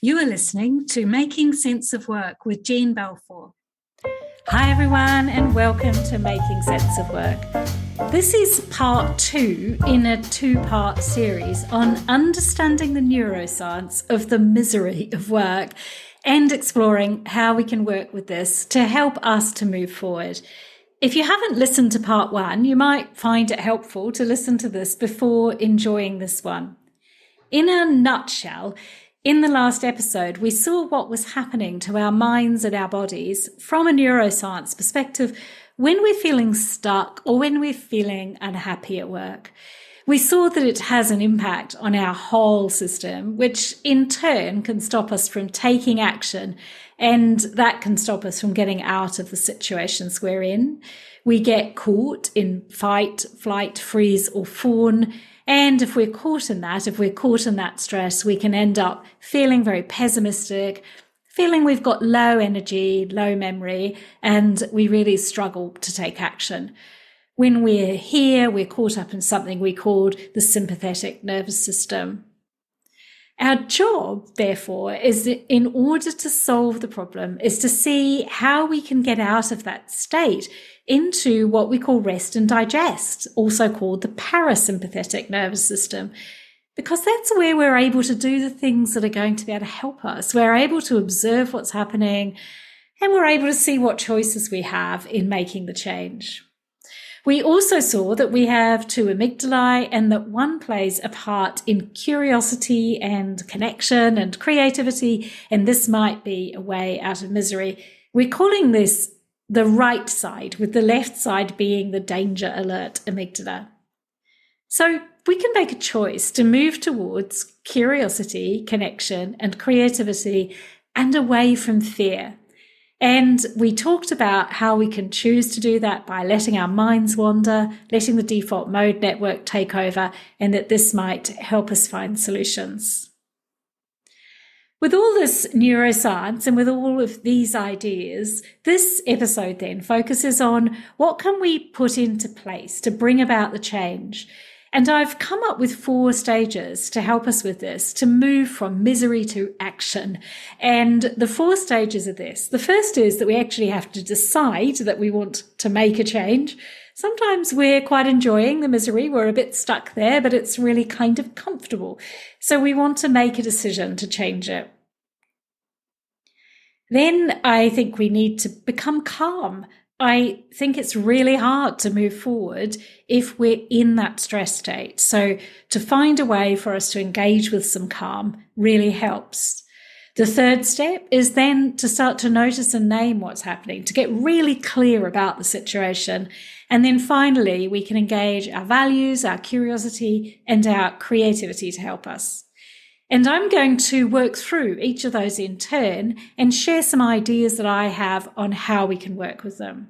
You are listening to Making Sense of Work with Jean Balfour. Hi everyone, and welcome to Making Sense of Work. This is part 2 in a 2-part series on understanding the neuroscience of the misery of work and exploring how we can work with this to help us to move forward. If you haven't listened to part 1, you might find it helpful to listen to this before enjoying this one. In a nutshell, in the last episode, we saw what was happening to our minds and our bodies from a neuroscience perspective when we're feeling stuck or when we're feeling unhappy at work. We saw that it has an impact on our whole system, which in turn can stop us from taking action, and that can stop us from getting out of the situations we're in. We get caught in fight, flight, freeze, or fawn. And if we're caught in that stress, we can end up feeling very pessimistic, feeling we've got low energy, low memory, and we really struggle to take action. When we're here, we're caught up in something we called the sympathetic nervous system. Our job, therefore, is in order to solve the problem, is to see how we can get out of that state into what we call rest and digest, also called the parasympathetic nervous system, because that's where we're able to do the things that are going to be able to help us. We're able to observe what's happening, and we're able to see what choices we have in making the change. We also saw that we have 2 amygdalae and that one plays a part in curiosity and connection and creativity, and this might be a way out of misery. We're calling this the right side, with the left side being the danger alert amygdala. So we can make a choice to move towards curiosity, connection, and creativity and away from fear. And we talked about how we can choose to do that by letting our minds wander, letting the default mode network take over, and that this might help us find solutions. With all this neuroscience and with all of these ideas, this episode then focuses on what can we put into place to bring about the change. And I've come up with 4 stages to help us with this, to move from misery to action. And the 4 stages are this. The first is that we actually have to decide that we want to make a change. Sometimes we're quite enjoying the misery. We're a bit stuck there, but it's really kind of comfortable. So we want to make a decision to change it. Then I think we need to become calm. I think it's really hard to move forward if we're in that stress state. So to find a way for us to engage with some calm really helps. The third step is then to start to notice and name what's happening, to get really clear about the situation. And then finally, we can engage our values, our curiosity, and our creativity to help us. And I'm going to work through each of those in turn and share some ideas that I have on how we can work with them.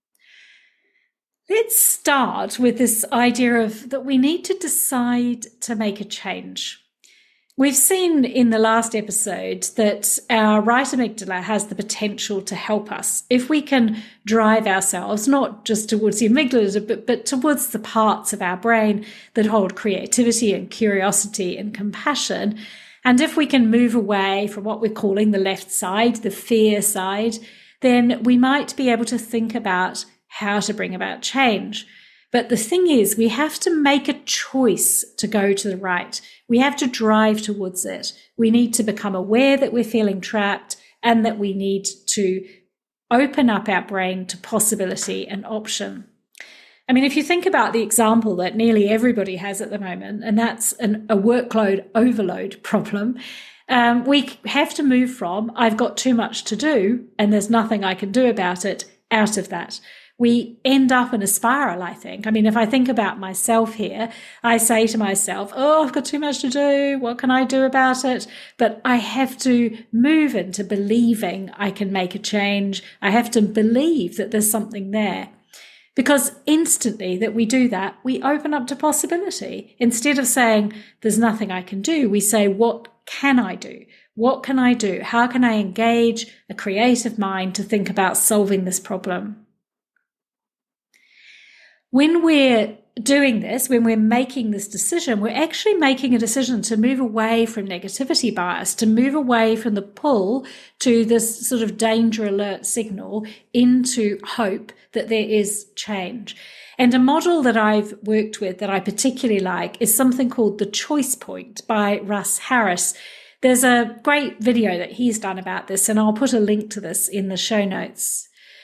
Let's start with this idea of that we need to decide to make a change. We've seen in the last episode that our right amygdala has the potential to help us if we can drive ourselves not just towards the amygdala, but towards the parts of our brain that hold creativity and curiosity and compassion. And if we can move away from what we're calling the left side, the fear side, then we might be able to think about how to bring about change. But the thing is, we have to make a choice to go to the right. We have to drive towards it. We need to become aware that we're feeling trapped and that we need to open up our brain to possibility and option. I mean, if you think about the example that nearly everybody has at the moment, and that's a workload overload problem, we have to move from I've got too much to do and there's nothing I can do about it, out of that. We end up in a spiral, I think. I mean, if I think about myself here, I say to myself, oh, I've got too much to do. What can I do about it? But I have to move into believing I can make a change. I have to believe that there's something there. Because instantly that we do that, we open up to possibility. Instead of saying, there's nothing I can do, we say, what can I do? What can I do? How can I engage a creative mind to think about solving this problem? When we're doing this, when we're making this decision, we're actually making a decision to move away from negativity bias, to move away from the pull to this sort of danger alert signal into hope that there is change. And a model that I've worked with that I particularly like is something called the choice point by Russ Harris. There's a great video that he's done about this, and I'll put a link to this in the show notes.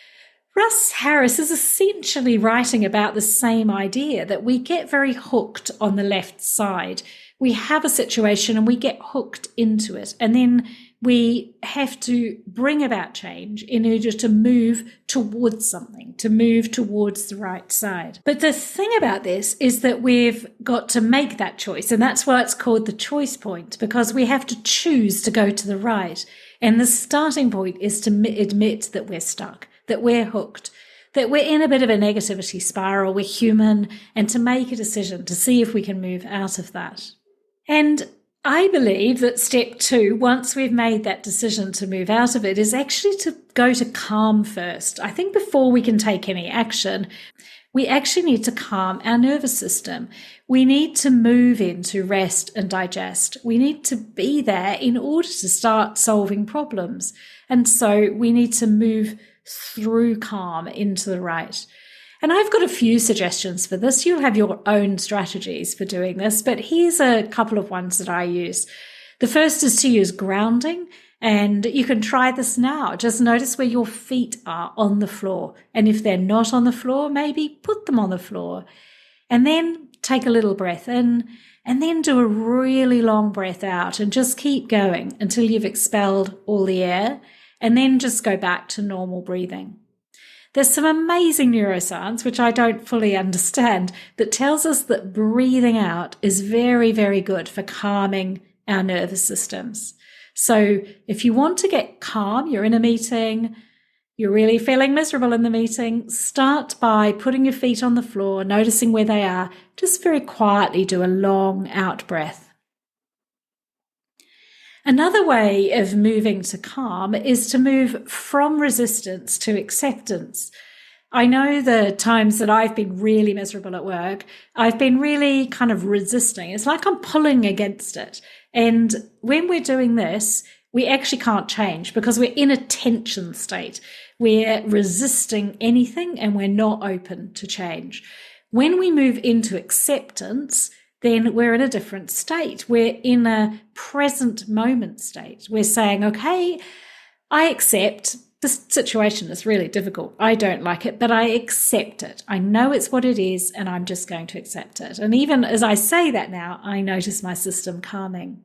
Russ Harris is essentially writing about the same idea, that we get very hooked on the left side. We have a situation and we get hooked into it, and then we have to bring about change in order to move towards something, to move towards the right side. But the thing about this is that we've got to make that choice, and that's why it's called the choice point, because we have to choose to go to the right. And the starting point is to admit that we're stuck, that we're hooked, that we're in a bit of a negativity spiral, we're human, and to make a decision to see if we can move out of that. And I believe that step 2, once we've made that decision to move out of it, is actually to go to calm first. I think before we can take any action, we actually need to calm our nervous system. We need to move into rest and digest. We need to be there in order to start solving problems. And so we need to move through calm into the right. And I've got a few suggestions for this. You'll have your own strategies for doing this, but here's a couple of ones that I use. The first is to use grounding, and you can try this now. Just notice where your feet are on the floor. And if they're not on the floor, maybe put them on the floor. And then take a little breath in, and then do a really long breath out, and just keep going until you've expelled all the air, and then just go back to normal breathing. There's some amazing neuroscience, which I don't fully understand, that tells us that breathing out is very, very good for calming our nervous systems. So if you want to get calm, you're in a meeting, you're really feeling miserable in the meeting, start by putting your feet on the floor, noticing where they are. Just very quietly do a long out breath. Another way of moving to calm is to move from resistance to acceptance. I know the times that I've been really miserable at work, I've been really kind of resisting. It's like I'm pulling against it. And when we're doing this, we actually can't change because we're in a tension state. We're resisting anything and we're not open to change. When we move into acceptance, then we're in a different state. We're in a present moment state. We're saying, okay, I accept this situation is really difficult. I don't like it, but I accept it. I know it's what it is, and I'm just going to accept it. And even as I say that now, I notice my system calming.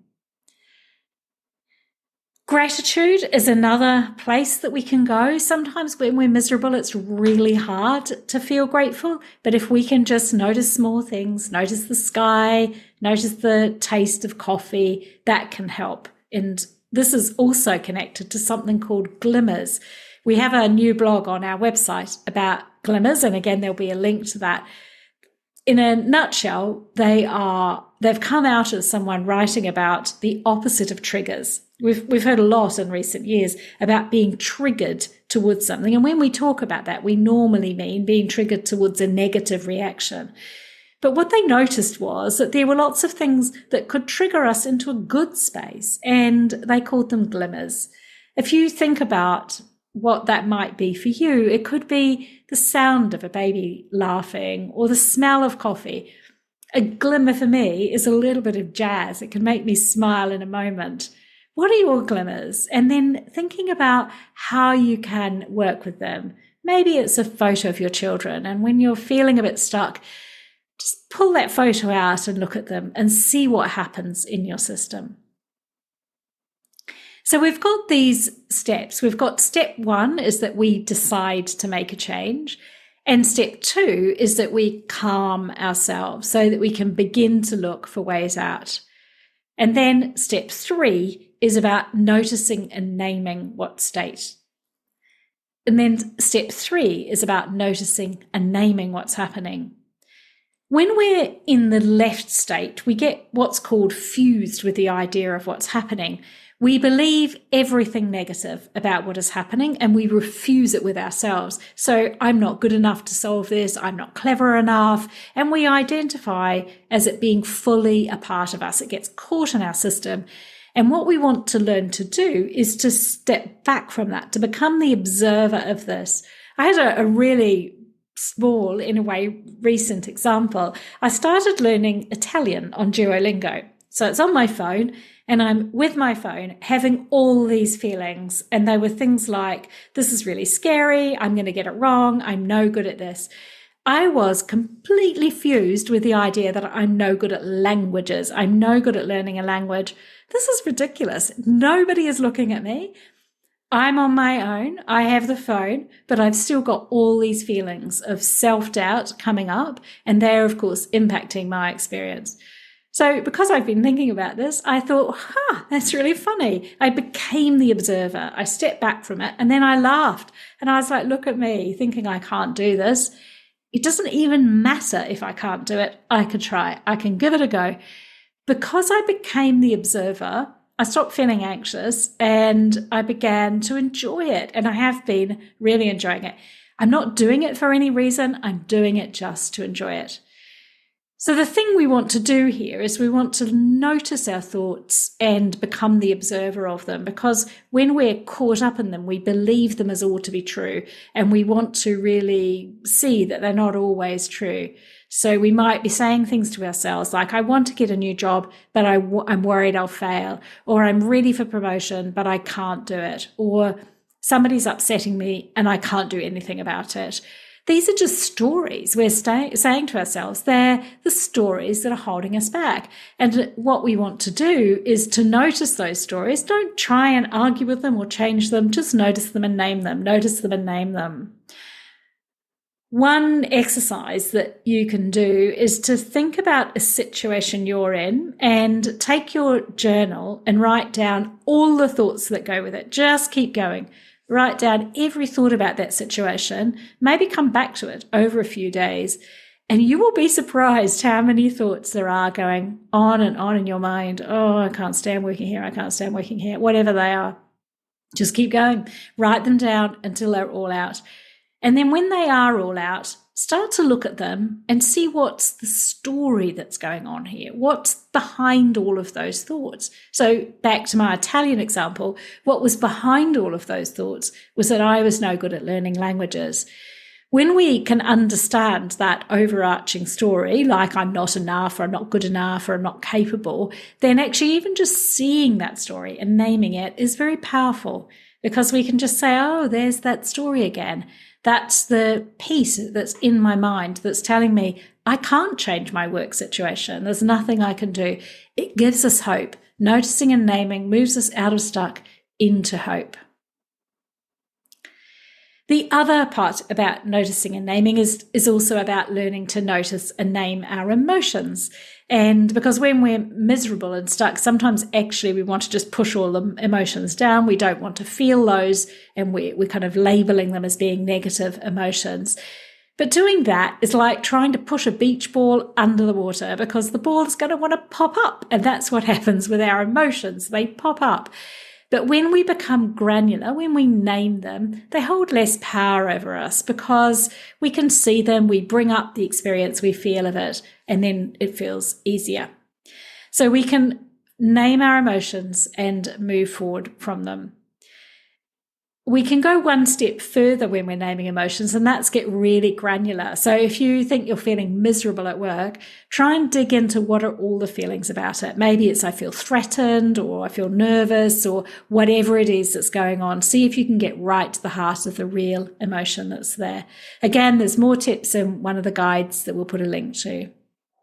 Gratitude is another place that we can go. Sometimes when we're miserable, it's really hard to feel grateful. But if we can just notice small things, notice the sky, notice the taste of coffee, that can help. And this is also connected to something called glimmers. We have a new blog on our website about glimmers. And again, there'll be a link to that. In a nutshell, they've come out as someone writing about the opposite of triggers. We've heard a lot in recent years about being triggered towards something. And when we talk about that, we normally mean being triggered towards a negative reaction. But what they noticed was that there were lots of things that could trigger us into a good space, and they called them glimmers. If you think about what that might be for you, it could be the sound of a baby laughing or the smell of coffee. A glimmer for me is a little bit of jazz. It can make me smile in a moment. What are your glimmers? And then thinking about how you can work with them. Maybe it's a photo of your children, and when you're feeling a bit stuck, just pull that photo out and look at them and see what happens in your system. So we've got these steps. We've got step 1 is that we decide to make a change. And step 2 is that we calm ourselves so that we can begin to look for ways out. And then step 3 is about noticing and naming what state. And then step 3 is about noticing and naming what's happening. When we're in the left state, we get what's called fused with the idea of what's happening. We believe everything negative about what is happening and we refuse it with ourselves. So I'm not good enough to solve this. I'm not clever enough. And we identify as it being fully a part of us. It gets caught in our system. And what we want to learn to do is to step back from that, to become the observer of this. I had a really small, in a way, recent example. I started learning Italian on Duolingo. So it's on my phone and I'm with my phone having all these feelings. And they were things like, this is really scary. I'm going to get it wrong. I'm no good at this. I was completely fused with the idea that I'm no good at languages. I'm no good at learning a language. This is ridiculous. Nobody is looking at me. I'm on my own. I have the phone, but I've still got all these feelings of self-doubt coming up. And they're, of course, impacting my experience. So because I've been thinking about this, I thought, that's really funny. I became the observer. I stepped back from it and then I laughed. And I was like, look at me thinking I can't do this. It doesn't even matter if I can't do it. I can try. I can give it a go. Because I became the observer, I stopped feeling anxious and I began to enjoy it. And I have been really enjoying it. I'm not doing it for any reason. I'm doing it just to enjoy it. So the thing we want to do here is we want to notice our thoughts and become the observer of them, because when we're caught up in them, we believe them as all to be true. And we want to really see that they're not always true. So we might be saying things to ourselves like, I want to get a new job, but I'm worried I'll fail. Or I'm ready for promotion, but I can't do it. Or somebody's upsetting me and I can't do anything about it. These are just stories we're saying to ourselves. They're the stories that are holding us back. And what we want to do is to notice those stories. Don't try and argue with them or change them. Just notice them and name them. Notice them and name them. One exercise that you can do is to think about a situation you're in and take your journal and write down all the thoughts that go with it. Just keep going. Write down every thought about that situation, maybe come back to it over a few days, and you will be surprised how many thoughts there are going on and on in your mind. Oh, I can't stand working here. I can't stand working here. Whatever they are, just keep going. Write them down until they're all out. And then when they are all out, start to look at them and see what's the story that's going on here. What's behind all of those thoughts? So back to my Italian example, what was behind all of those thoughts was that I was no good at learning languages. When we can understand that overarching story, like I'm not enough or I'm not good enough or I'm not capable, then actually even just seeing that story and naming it is very powerful, because we can just say, oh, there's that story again. That's the piece that's in my mind that's telling me I can't change my work situation. There's nothing I can do. It gives us hope. Noticing and naming moves us out of stuck into hope. The other part about noticing and naming is also about learning to notice and name our emotions. And because when we're miserable and stuck, sometimes actually we want to just push all the emotions down. We don't want to feel those, and we're kind of labeling them as being negative emotions. But doing that is like trying to push a beach ball under the water, because the ball is going to want to pop up. And that's what happens with our emotions. They pop up. But when we become granular, when we name them, they hold less power over us, because we can see them, we bring up the experience we feel of it, and then it feels easier. So we can name our emotions and move forward from them. We can go one step further when we're naming emotions, and that's get really granular. So if you think you're feeling miserable at work, try and dig into what are all the feelings about it. Maybe it's I feel threatened, or I feel nervous, or whatever it is that's going on. See if you can get right to the heart of the real emotion that's there. Again, there's more tips in one of the guides that we'll put a link to.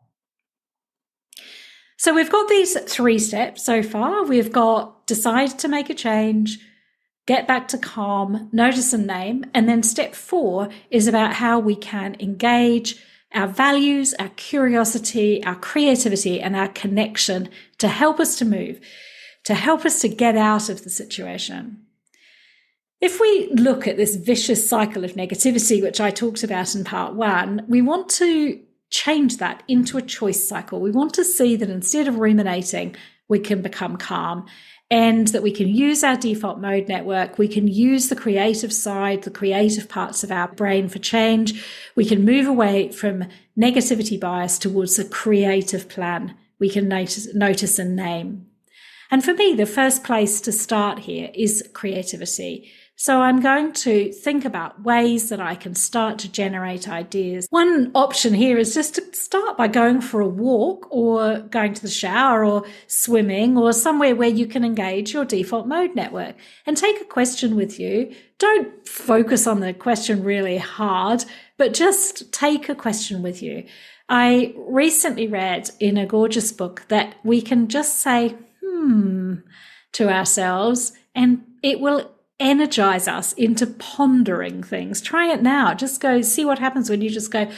So we've got these 3 steps so far. We've got decide to make a change, get back to calm, notice and name. And then step 4 is about how we can engage our values, our curiosity, our creativity, and our connection to help us to move, to help us to get out of the situation. If we look at this vicious cycle of negativity, which I talked about in part 1, we want to change that into a choice cycle. We want to see that instead of ruminating, we can become calm. and that we can use our default mode network. We can use the creative side, the creative parts of our brain for change. We can move away from negativity bias towards a creative plan we can notice and name. And for me, the first place to start here is creativity. So I'm going to think about ways that I can start to generate ideas. One option here is just to start by going for a walk or going to the shower or swimming or somewhere where you can engage your default mode network and take a question with you. Don't focus on the question really hard, but just take a question with you. I recently read in a gorgeous book that we can just say, to ourselves, and it will energize us into pondering things. Try it now. Just go see what happens when you just go,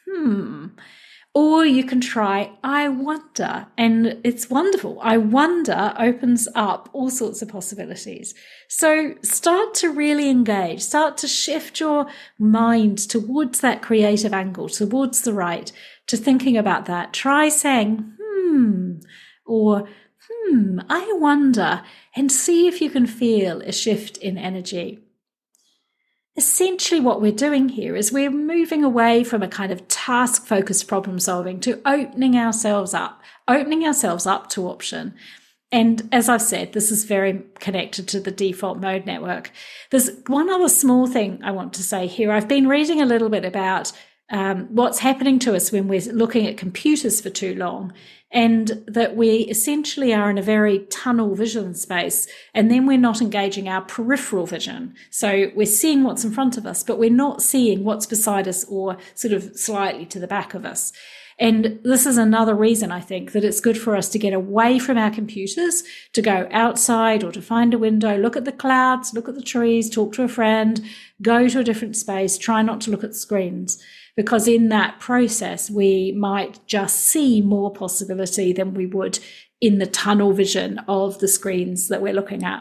Or you can try, I wonder, and it's wonderful. I wonder opens up all sorts of possibilities. So start to really engage, start to shift your mind towards that creative angle, towards the right, to thinking about that. Try saying, or I wonder, and see if you can feel a shift in energy. Essentially what we're doing here is we're moving away from a kind of task-focused problem solving to opening ourselves up to option. And as I've said, this is very connected to the default mode network. There's one other small thing I want to say here. I've been reading a little bit about what's happening to us when we're looking at computers for too long, and that we essentially are in a very tunnel vision space, and then we're not engaging our peripheral vision. So we're seeing what's in front of us, but we're not seeing what's beside us or sort of slightly to the back of us. And this is another reason I think that it's good for us to get away from our computers, to go outside or to find a window, look at the clouds, look at the trees, talk to a friend, go to a different space, try not to look at screens. Because in that process, we might just see more possibility than we would in the tunnel vision of the screens that we're looking at.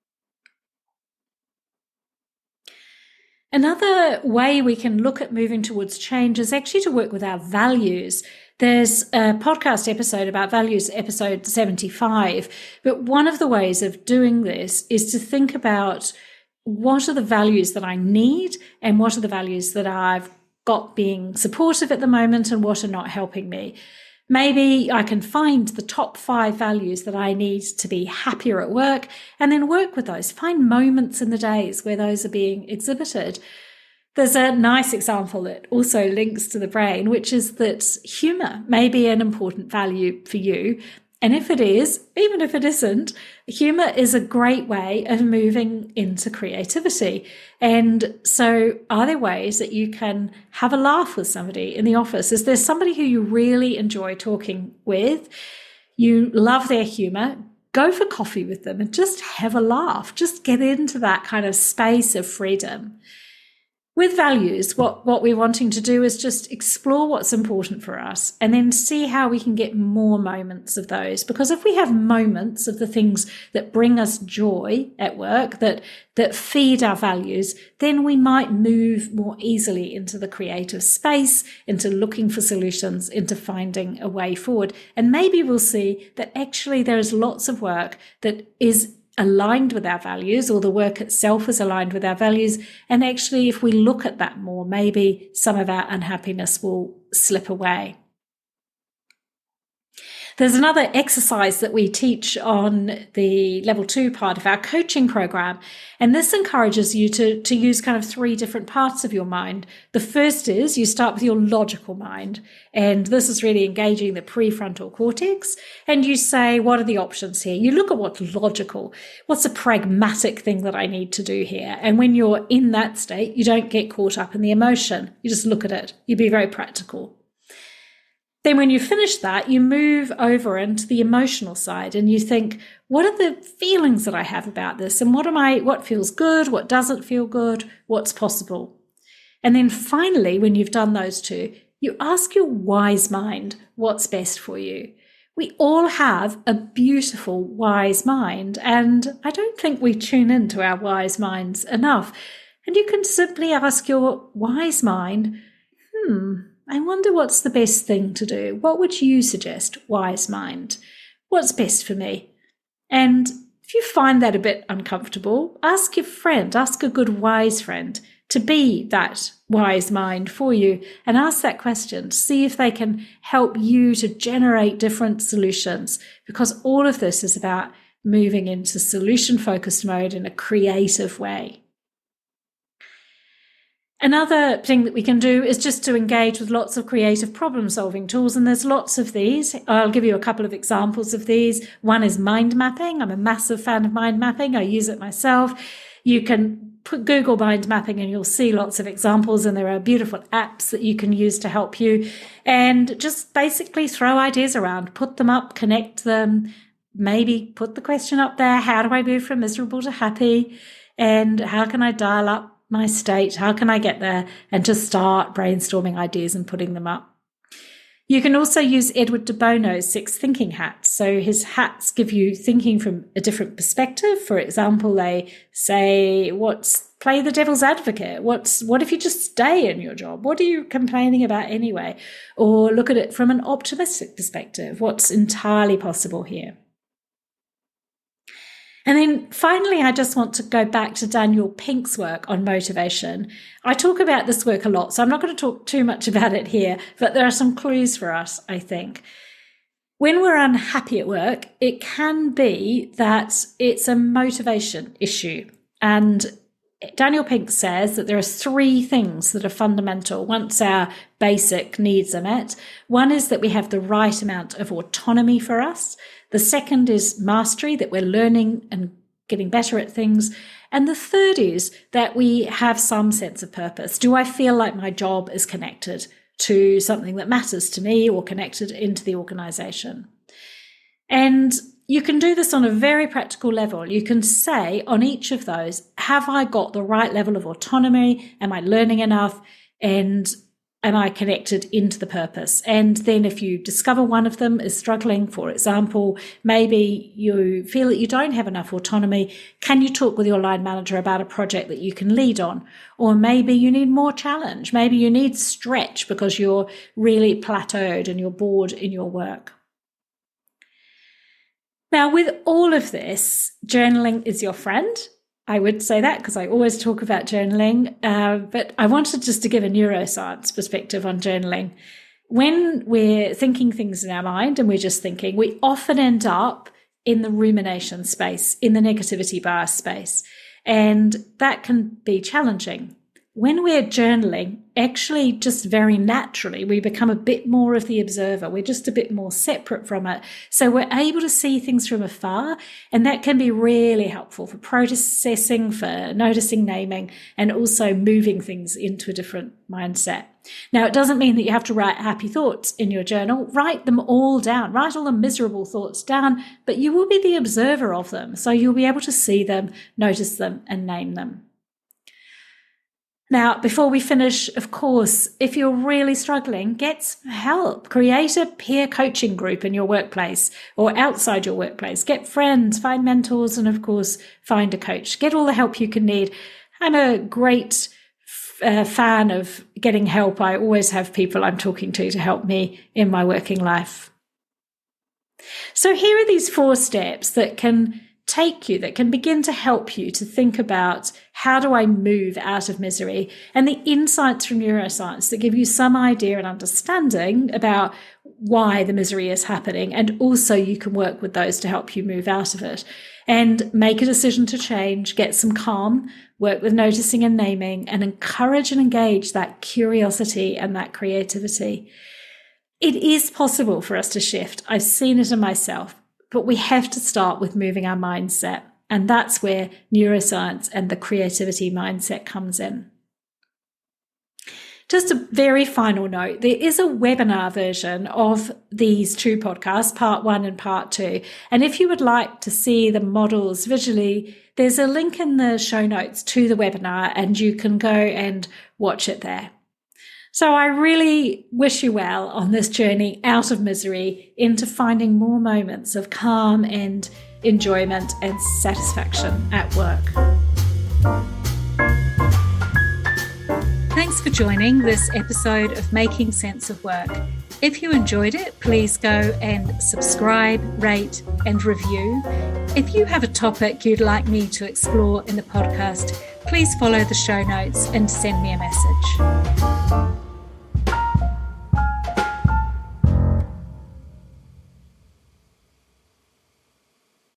Another way we can look at moving towards change is actually to work with our values. There's a podcast episode about values, episode 75. But one of the ways of doing this is to think about what are the values that I need and what are the values that I've got being supportive at the moment and what are not helping me. Maybe I can find the top 5 values that I need to be happier at work and then work with those. Find moments in the days where those are being exhibited. There's a nice example that also links to the brain, which is that humor may be an important value for you. And if it is, even if it isn't, humor is a great way of moving into creativity. And so are there ways that you can have a laugh with somebody in the office? Is there somebody who you really enjoy talking with? You love their humor? Go for coffee with them and just have a laugh. Just get into that kind of space of freedom. With values, what we're wanting to do is just explore what's important for us and then see how we can get more moments of those. Because if we have moments of the things that bring us joy at work, that feed our values, then we might move more easily into the creative space, into looking for solutions, into finding a way forward. And maybe we'll see that actually there is lots of work that is aligned with our values, or the work itself is aligned with our values. And actually, if we look at that more, maybe some of our unhappiness will slip away. There's another exercise that we teach on the level 2 part of our coaching program. And this encourages you to use kind of 3 different parts of your mind. The first is you start with your logical mind. And this is really engaging the prefrontal cortex. And you say, what are the options here? You look at what's logical. What's a pragmatic thing that I need to do here? And when you're in that state, you don't get caught up in the emotion. You just look at it. You be very practical. Then when you finish that, you move over into the emotional side and you think, what are the feelings that I have about this? And what feels good? What doesn't feel good? What's possible? And then finally, when you've done those 2, you ask your wise mind what's best for you. We all have a beautiful, wise mind, and I don't think we tune into our wise minds enough. And you can simply ask your wise mind, I wonder what's the best thing to do. What would you suggest, wise mind? What's best for me? And If you find that a bit uncomfortable, ask your friend, ask a good wise friend to be that wise mind for you, and ask that question to see if they can help you to generate different solutions, because all of this is about moving into solution-focused mode in a creative way. Another thing that we can do is just to engage with lots of creative problem-solving tools, and there's lots of these. I'll give you a couple of examples of these. One is mind mapping. I'm a massive fan of mind mapping. I use it myself. You can Google mind mapping and you'll see lots of examples, and there are beautiful apps that you can use to help you, and just basically throw ideas around, put them up, connect them, maybe put the question up there, how do I move from miserable to happy, and how can I dial up my state, how can I get there, and just start brainstorming ideas and putting them up. You can also use Edward de Bono's 6 thinking hats. So his hats give you thinking from a different perspective. For example, they say, play the devil's advocate. What if you just stay in your job? What are you complaining about anyway? Or look at it from an optimistic perspective. What's entirely possible here? And then finally, I just want to go back to Daniel Pink's work on motivation. I talk about this work a lot, so I'm not going to talk too much about it here, but there are some clues for us, I think. When we're unhappy at work, it can be that it's a motivation issue. And Daniel Pink says that there are 3 things that are fundamental once our basic needs are met. One is that we have the right amount of autonomy for us. The second is mastery, that we're learning and getting better at things. And the third is that we have some sense of purpose. Do I feel like my job is connected to something that matters to me or connected into the organization? And you can do this on a very practical level. You can say on each of those, have I got the right level of autonomy? Am I learning enough? And am I connected into the purpose? And then if you discover one of them is struggling, for example, maybe you feel that you don't have enough autonomy, can you talk with your line manager about a project that you can lead on? Or maybe you need more challenge. Maybe you need stretch because you're really plateaued and you're bored in your work. Now, with all of this, journaling is your friend. I would say that because I always talk about journaling, but I wanted just to give a neuroscience perspective on journaling. When we're thinking things in our mind and we're just thinking, we often end up in the rumination space, in the negativity bias space, and that can be challenging. When we're journaling, actually just very naturally, we become a bit more of the observer. We're just a bit more separate from it. So we're able to see things from afar, and that can be really helpful for processing, for noticing, naming, and also moving things into a different mindset. Now, it doesn't mean that you have to write happy thoughts in your journal. Write them all down. Write all the miserable thoughts down, but you will be the observer of them. So you'll be able to see them, notice them, and name them. Now, before we finish, of course, if you're really struggling, get some help. Create a peer coaching group in your workplace or outside your workplace. Get friends, find mentors, and of course, find a coach. Get all the help you can need. I'm a great fan of getting help. I always have people I'm talking to help me in my working life. So here are these 4 steps that can begin to help you to think about how do I move out of misery, and the insights from neuroscience that give you some idea and understanding about why the misery is happening. And also you can work with those to help you move out of it and make a decision to change, get some calm, work with noticing and naming, and encourage and engage that curiosity and that creativity. It is possible for us to shift. I've seen it in myself. But we have to start with moving our mindset. And that's where neuroscience and the creativity mindset comes in. Just a very final note, there is a webinar version of these 2 podcasts, part 1 and part 2. And if you would like to see the models visually, there's a link in the show notes to the webinar and you can go and watch it there. So I really wish you well on this journey out of misery into finding more moments of calm and enjoyment and satisfaction at work. Thanks for joining this episode of Making Sense of Work. If you enjoyed it, please go and subscribe, rate, and review. If you have a topic you'd like me to explore in the podcast, please follow the show notes and send me a message.